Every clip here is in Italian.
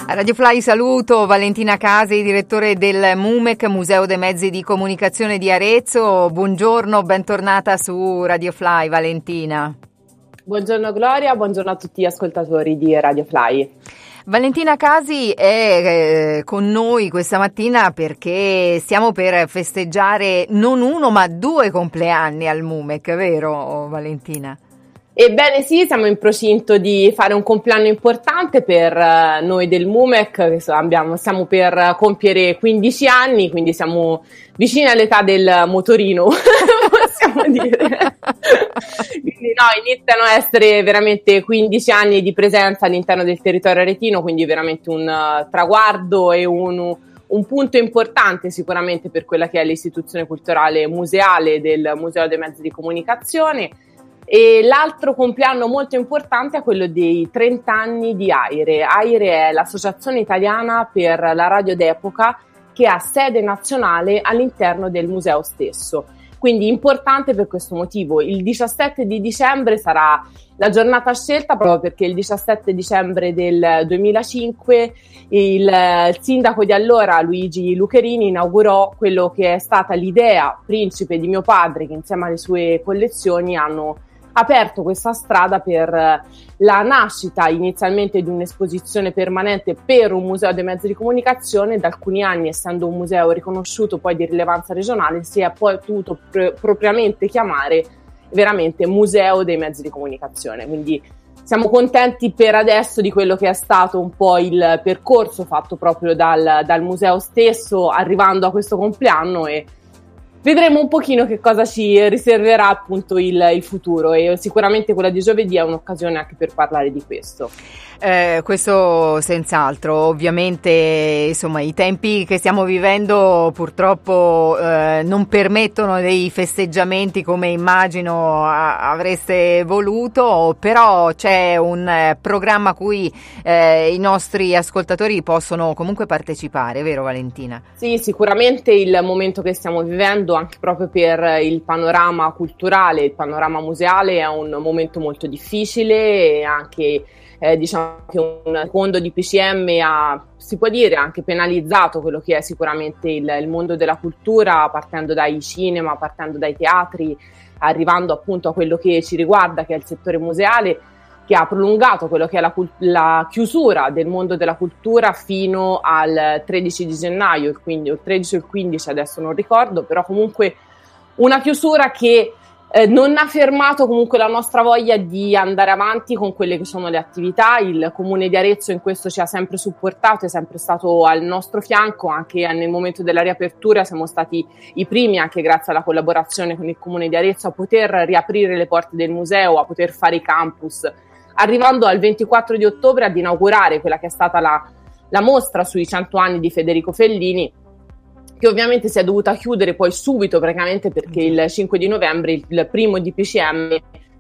A Radio Fly saluto Valentina Casi, direttore del MUMEC, Museo dei Mezzi di Comunicazione di Arezzo. Buongiorno, bentornata su Radio Fly, Valentina. Buongiorno Gloria, buongiorno a tutti gli ascoltatori di Radio Fly. Valentina Casi è con noi questa mattina perché stiamo per festeggiare non uno ma 2 compleanni al MUMEC, vero Valentina? Ebbene sì, siamo in procinto di fare un compleanno importante per noi del MUMEC, che stiamo per compiere 15 anni, quindi siamo vicini all'età del motorino, possiamo dire. Quindi iniziano a essere veramente 15 anni di presenza all'interno del territorio aretino, quindi veramente un traguardo e un punto importante sicuramente per quella che è l'istituzione culturale museale del Museo dei Mezzi di Comunicazione. E l'altro compleanno molto importante è quello dei 30 anni di AIRE. AIRE è l'Associazione Italiana per la Radio d'Epoca, che ha sede nazionale all'interno del museo stesso. Quindi importante per questo motivo. Il 17 di dicembre sarà la giornata scelta proprio perché il 17 dicembre del 2005 il sindaco di allora, Luigi Lucherini, inaugurò quello che è stata l'idea principe di mio padre, che insieme alle sue collezioni hanno aperto questa strada per la nascita inizialmente di un'esposizione permanente per un museo dei mezzi di comunicazione. Da alcuni anni, essendo un museo riconosciuto poi di rilevanza regionale, si è poi potuto propriamente chiamare veramente Museo dei Mezzi di Comunicazione. Quindi siamo contenti per adesso di quello che è stato un po' il percorso fatto proprio dal museo stesso, arrivando a questo compleanno, e vedremo un pochino che cosa ci riserverà appunto il futuro, e sicuramente quella di giovedì è un'occasione anche per parlare di questo. Questo senz'altro. Ovviamente insomma i tempi che stiamo vivendo purtroppo non permettono dei festeggiamenti come immagino avreste voluto, però c'è un programma a cui i nostri ascoltatori possono comunque partecipare, vero Valentina? Sì, sicuramente il momento che stiamo vivendo, anche proprio per il panorama culturale, il panorama museale, è un momento molto difficile, e anche diciamo che un fondo di PCM ha, si può dire, anche penalizzato quello che è sicuramente il mondo della cultura, partendo dai cinema, partendo dai teatri, arrivando appunto a quello che ci riguarda, che è il settore museale, che ha prolungato quello che è la chiusura del mondo della cultura fino al 13 di gennaio, quindi il 13 o il 15, adesso non ricordo, però comunque una chiusura che non ha fermato comunque la nostra voglia di andare avanti con quelle che sono le attività. Il Comune di Arezzo in questo ci ha sempre supportato, è sempre stato al nostro fianco, anche nel momento della riapertura siamo stati i primi, anche grazie alla collaborazione con il Comune di Arezzo, a poter riaprire le porte del museo, a poter fare i campus, arrivando al 24 di ottobre ad inaugurare quella che è stata la mostra sui 100 anni di Federico Fellini, che ovviamente si è dovuta chiudere poi subito praticamente perché il 5 di novembre il primo DPCM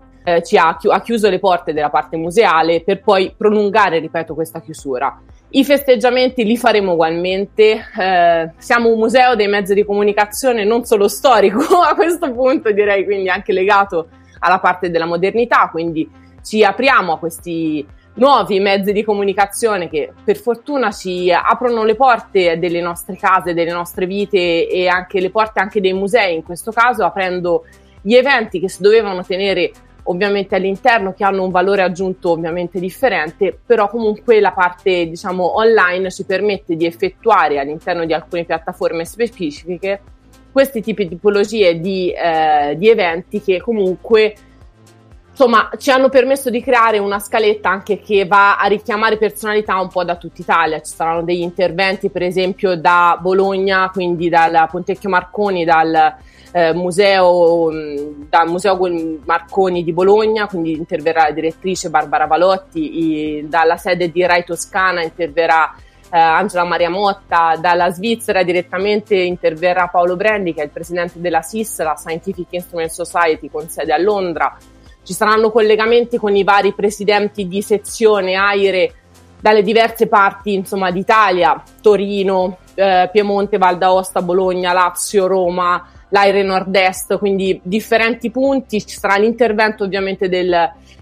ha chiuso le porte della parte museale, per poi prolungare, ripeto, questa chiusura. I festeggiamenti li faremo ugualmente, siamo un museo dei mezzi di comunicazione non solo storico a questo punto, direi, quindi anche legato alla parte della modernità, quindi ci apriamo a questi nuovi mezzi di comunicazione che per fortuna ci aprono le porte delle nostre case, delle nostre vite, e anche le porte anche dei musei in questo caso, aprendo gli eventi che si dovevano tenere ovviamente all'interno, che hanno un valore aggiunto ovviamente differente, però comunque la parte diciamo online ci permette di effettuare all'interno di alcune piattaforme specifiche questi tipi di tipologie di eventi che comunque insomma ci hanno permesso di creare una scaletta anche che va a richiamare personalità un po' da tutta Italia. Ci saranno degli interventi per esempio da Bologna, quindi dal Pontecchio Marconi, dal museo Marconi di Bologna, quindi interverrà la direttrice Barbara Valotti, dalla sede di Rai Toscana interverrà Angela Maria Motta, dalla Svizzera direttamente interverrà Paolo Brendi, che è il presidente della SIS, la Scientific Instrument Society, con sede a Londra. Ci saranno collegamenti con i vari presidenti di sezione AIRE dalle diverse parti, insomma, d'Italia, Torino, Piemonte, Val d'Aosta, Bologna, Lazio, Roma, l'AIRE Nord-Est, quindi differenti punti. Ci sarà l'intervento ovviamente del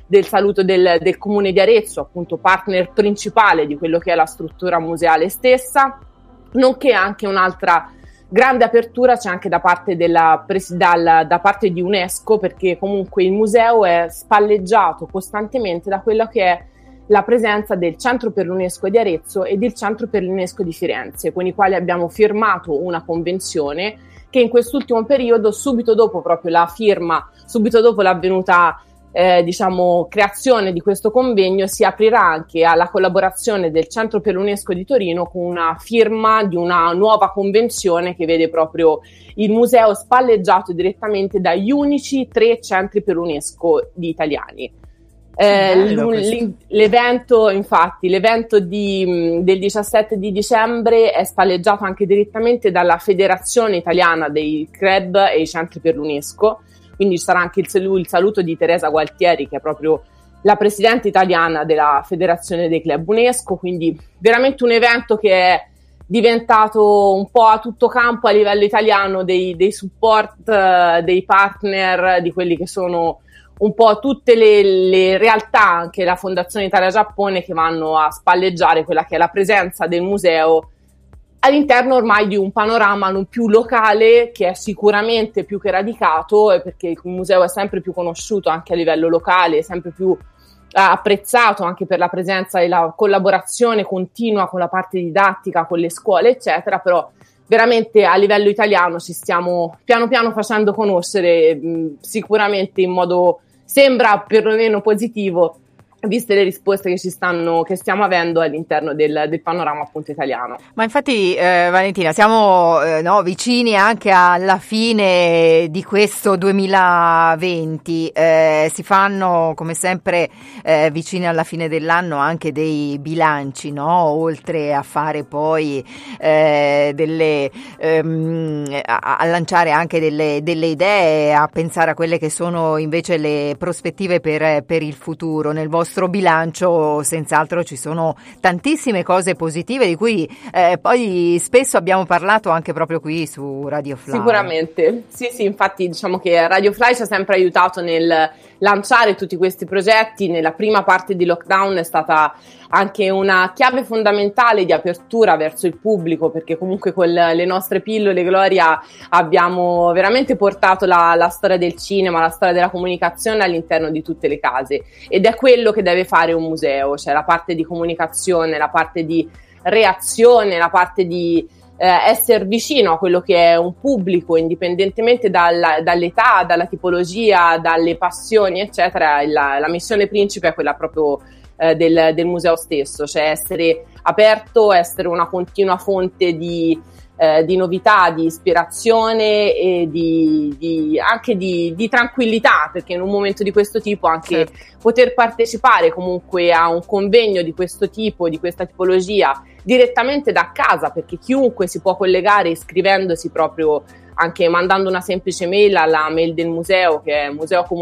del saluto del Comune di Arezzo, appunto partner principale di quello che è la struttura museale stessa, nonché anche un'altra grande apertura c'è anche da parte da parte di UNESCO, perché comunque il museo è spalleggiato costantemente da quella che è la presenza del Centro per l'UNESCO di Arezzo e del Centro per l'UNESCO di Firenze, con i quali abbiamo firmato una convenzione che in quest'ultimo periodo, subito dopo proprio la firma, subito dopo l'avvenuta creazione di questo convegno, si aprirà anche alla collaborazione del Centro per l'UNESCO di Torino con una firma di una nuova convenzione che vede proprio il museo spalleggiato direttamente dagli unici 3 centri per l'UNESCO di italiani. L'evento del 17 di dicembre è spalleggiato anche direttamente dalla Federazione Italiana dei Club e i Centri per l'UNESCO, quindi ci sarà anche il saluto di Teresa Gualtieri, che è proprio la presidente italiana della Federazione dei Club UNESCO, quindi veramente un evento che è diventato un po' a tutto campo a livello italiano dei support, dei partner, di quelli che sono un po' tutte le realtà, anche la Fondazione Italia-Giappone, che vanno a spalleggiare quella che è la presenza del museo all'interno ormai di un panorama non più locale, che è sicuramente più che radicato, perché il museo è sempre più conosciuto anche a livello locale, sempre più apprezzato anche per la presenza e la collaborazione continua con la parte didattica, con le scuole, eccetera, però veramente a livello italiano ci stiamo piano piano facendo conoscere, sicuramente in modo, sembra perlomeno positivo, viste le risposte che stiamo avendo all'interno del panorama appunto italiano. Ma infatti Valentina, siamo vicini anche alla fine di questo 2020, si fanno come sempre vicini alla fine dell'anno anche dei bilanci, no? Oltre a fare poi a lanciare anche delle idee, a pensare a quelle che sono invece le prospettive per il futuro. Nel vostro bilancio senz'altro ci sono tantissime cose positive di cui poi spesso abbiamo parlato anche proprio qui su Radio Fly. Sicuramente, sì, infatti diciamo che Radio Fly ci ha sempre aiutato nel lanciare tutti questi progetti. Nella prima parte di lockdown è stata anche una chiave fondamentale di apertura verso il pubblico, perché comunque con le nostre pillole, Gloria, abbiamo veramente portato la storia del cinema, la storia della comunicazione all'interno di tutte le case, ed è quello che deve fare un museo, cioè la parte di comunicazione, la parte di reazione, la parte di essere vicino a quello che è un pubblico, indipendentemente dall'età, dalla tipologia, dalle passioni, eccetera. La missione principe è quella proprio del museo stesso, cioè essere aperto, essere una continua fonte di novità, di ispirazione e anche di tranquillità, perché in un momento di questo tipo anche poter partecipare comunque a un convegno di questo tipo, di questa tipologia, direttamente da casa, perché chiunque si può collegare iscrivendosi proprio, anche mandando una semplice mail alla mail del museo, che è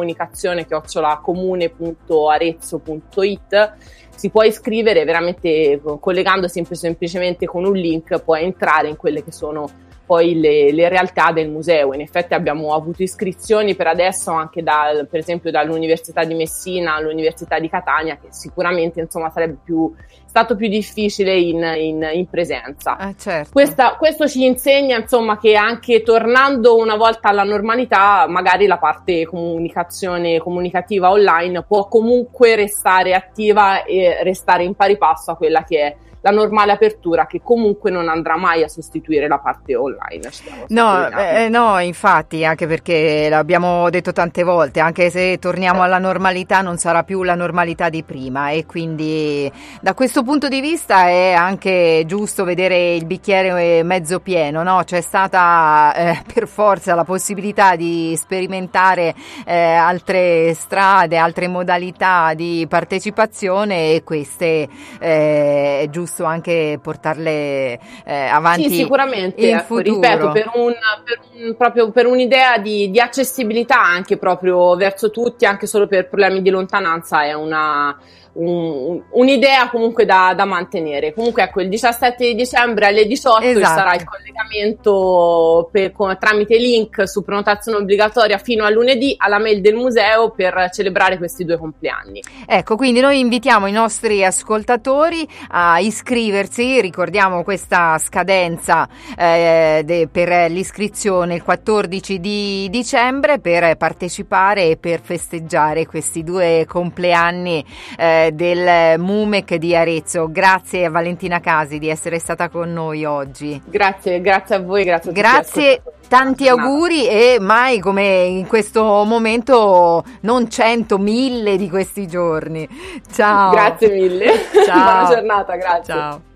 museocomunicazione@comune.arezzo.it. Si può iscrivere veramente collegandosi semplicemente con un link, può entrare in quelle che sono poi le realtà del museo. In effetti abbiamo avuto iscrizioni per adesso anche per esempio dall'Università di Messina all'Università di Catania, che sicuramente insomma sarebbe stato più difficile in presenza. Certo. Questo ci insegna insomma che anche tornando una volta alla normalità, magari la parte comunicativa online può comunque restare attiva e restare in pari passo a quella che è la normale apertura, che comunque non andrà mai a sostituire la parte online. No, infatti, anche perché l'abbiamo detto tante volte, anche se torniamo alla normalità non sarà più la normalità di prima, e quindi da questo punto di vista è anche giusto vedere il bicchiere mezzo pieno, no? C'è stata per forza la possibilità di sperimentare altre strade, altre modalità di partecipazione, e queste è giusto anche portarle avanti. Sì, sicuramente, in futuro. Ripeto, proprio per un'idea di accessibilità anche proprio verso tutti, anche solo per problemi di lontananza, è una un'idea comunque da mantenere. Comunque ecco, il 17 di dicembre alle 18 ci sarà il collegamento tramite link su prenotazione obbligatoria fino a lunedì alla mail del museo per celebrare questi 2 compleanni. Ecco, quindi noi invitiamo i nostri ascoltatori a iscriversi, ricordiamo questa scadenza per l'iscrizione il 14 di dicembre per partecipare e per festeggiare questi 2 compleanni del MUMEC di Arezzo. Grazie a Valentina Casi di essere stata con noi oggi. Grazie a voi, grazie a tutti. Grazie, tanti auguri e mai come in questo momento non 100, 1000 di questi giorni. Ciao. Grazie mille. Ciao. Buona giornata, grazie. Ciao.